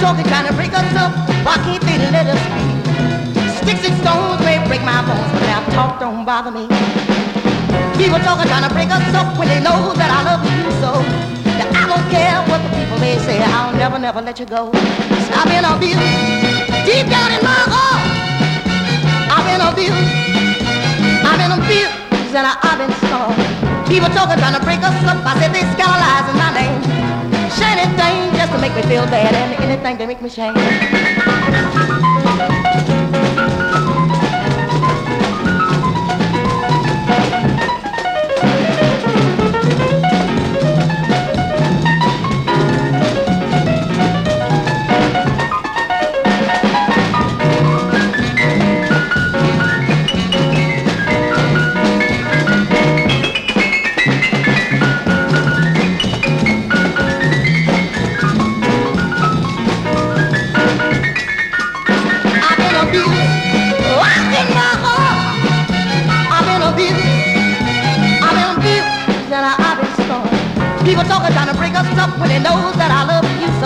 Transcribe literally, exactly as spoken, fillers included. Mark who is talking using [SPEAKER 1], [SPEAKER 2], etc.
[SPEAKER 1] talking, trying to break us up. Why can't they let us be? Sticks and stones may break my bones, but now talk don't bother me. People talking, trying to break us up when they know that I love you so. That I don't care what the people may say, I'll never, never let you go. I've been abused deep down in my heart. I've been abused. I've been abused and I, I've been scorned. People talking, trying to break us up. I said they scandalizing my name. Say anything just to make me feel bad, and anything to make me shame. People talking, trying to break us up when they know that I love you.